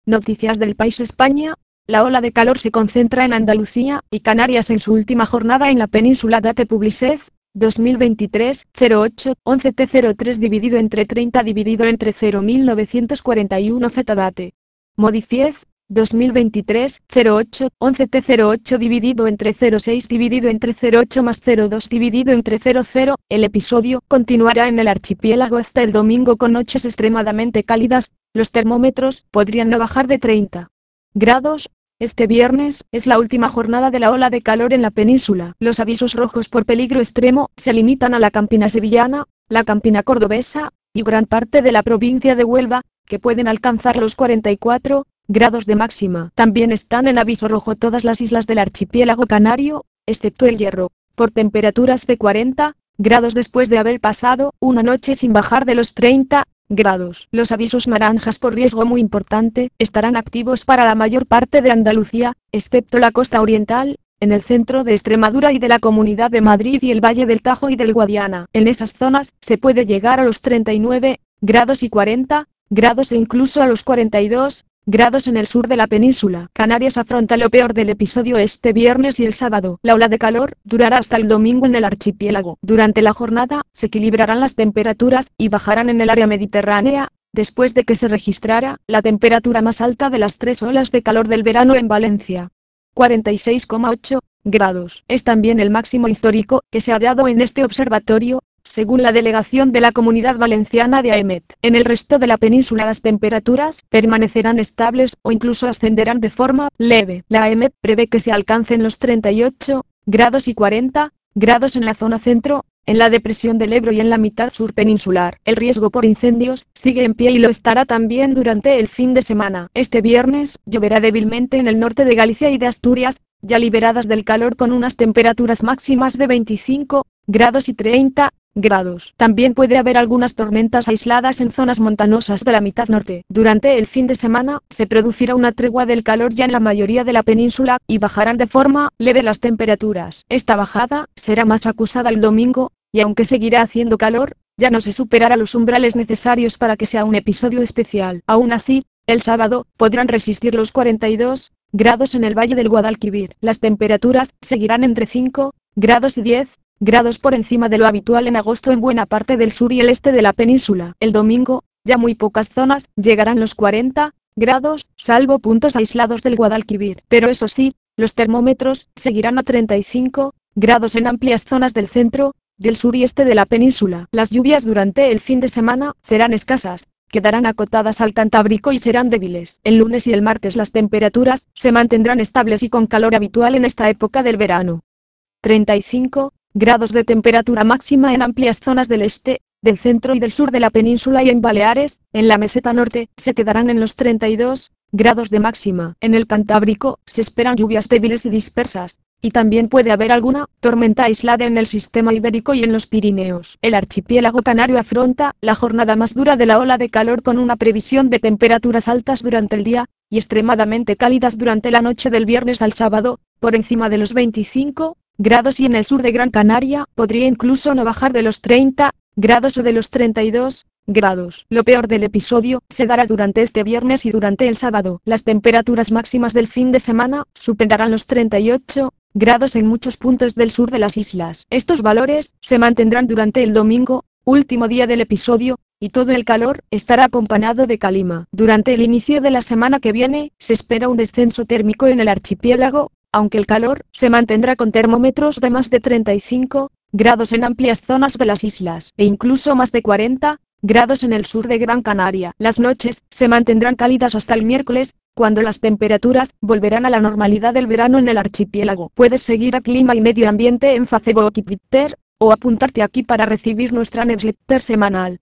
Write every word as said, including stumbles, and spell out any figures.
Noticias del país España. La ola de calor se concentra en Andalucía y Canarias en su última jornada en la península. Date Publicez, dos mil veintitrés, cero ocho, once T cero tres dividido entre treinta dividido entre cero mil novecientos cuarenta y uno Z Date. Modifiez, dos mil veintitrés, cero ocho, once T cero ocho dividido entre cero seis dividido entre cero ocho más cero dos dividido entre cero cero. El episodio continuará en el archipiélago hasta el domingo con noches extremadamente cálidas. Los termómetros podrían no bajar de treinta grados. Este viernes es la última jornada de la ola de calor en la península. Los avisos rojos por peligro extremo se limitan a la Campina sevillana, la Campina cordobesa y gran parte de la provincia de Huelva, que pueden alcanzar los cuarenta y cuatro grados de máxima. También están en aviso rojo todas las islas del archipiélago canario, excepto El Hierro, por temperaturas de cuarenta grados después de haber pasado una noche sin bajar de los treinta grados. Los avisos naranjas por riesgo muy importante estarán activos para la mayor parte de Andalucía, excepto la costa oriental, en el centro de Extremadura y de la Comunidad de Madrid y el Valle del Tajo y del Guadiana. En esas zonas se puede llegar a los treinta y nueve grados y cuarenta grados e incluso a los cuarenta y dos grados en el sur de la península. Canarias afronta lo peor del episodio este viernes y el sábado. La ola de calor durará hasta el domingo en el archipiélago. Durante la jornada se equilibrarán las temperaturas y bajarán en el área mediterránea, después de que se registrara la temperatura más alta de las tres olas de calor del verano en Valencia. cuarenta y seis coma ocho grados. Es también el máximo histórico que se ha dado en este observatorio, según la delegación de la Comunidad Valenciana de AEMET. En el resto de la península las temperaturas permanecerán estables o incluso ascenderán de forma leve. La AEMET prevé que se alcancen los treinta y ocho grados y cuarenta grados en la zona centro, en la depresión del Ebro y en la mitad sur peninsular. El riesgo por incendios sigue en pie y lo estará también durante el fin de semana. Este viernes lloverá débilmente en el norte de Galicia y de Asturias, ya liberadas del calor con unas temperaturas máximas de veinticinco grados y treinta grados. También puede haber algunas tormentas aisladas en zonas montañosas de la mitad norte. Durante el fin de semana se producirá una tregua del calor ya en la mayoría de la península y bajarán de forma leve las temperaturas. Esta bajada será más acusada el domingo, y aunque seguirá haciendo calor, ya no se superará los umbrales necesarios para que sea un episodio especial. Aún así, el sábado podrán resistir los cuarenta y dos grados en el Valle del Guadalquivir. Las temperaturas seguirán entre cinco grados y diez grados por encima de lo habitual en agosto en buena parte del sur y el este de la península. El domingo, ya muy pocas zonas llegarán los cuarenta grados, salvo puntos aislados del Guadalquivir. Pero eso sí, los termómetros seguirán a treinta y cinco grados en amplias zonas del centro, del sur y este de la península. Las lluvias durante el fin de semana serán escasas, quedarán acotadas al Cantábrico y serán débiles. El lunes y el martes las temperaturas se mantendrán estables y con calor habitual en esta época del verano. treinta y cinco grados de temperatura máxima en amplias zonas del este, del centro y del sur de la península y en Baleares. En la meseta norte se quedarán en los treinta y dos grados de máxima. En el Cantábrico se esperan lluvias débiles y dispersas, y también puede haber alguna tormenta aislada en el sistema ibérico y en los Pirineos. El archipiélago canario afronta la jornada más dura de la ola de calor con una previsión de temperaturas altas durante el día y extremadamente cálidas durante la noche del viernes al sábado, por encima de los veinticinco grados, y en el sur de Gran Canaria podría incluso no bajar de los treinta grados o de los treinta y dos grados. Lo peor del episodio se dará durante este viernes y durante el sábado. Las temperaturas máximas del fin de semana superarán los treinta y ocho grados en muchos puntos del sur de las islas. Estos valores se mantendrán durante el domingo, último día del episodio, y todo el calor estará acompañado de calima. Durante el inicio de la semana que viene se espera un descenso térmico en el archipiélago, aunque el calor se mantendrá con termómetros de más de treinta y cinco grados en amplias zonas de las islas, e incluso más de cuarenta grados en el sur de Gran Canaria. Las noches se mantendrán cálidas hasta el miércoles, cuando las temperaturas volverán a la normalidad del verano en el archipiélago. Puedes seguir a Clima y Medio Ambiente en Facebook y Twitter, o apuntarte aquí para recibir nuestra newsletter semanal.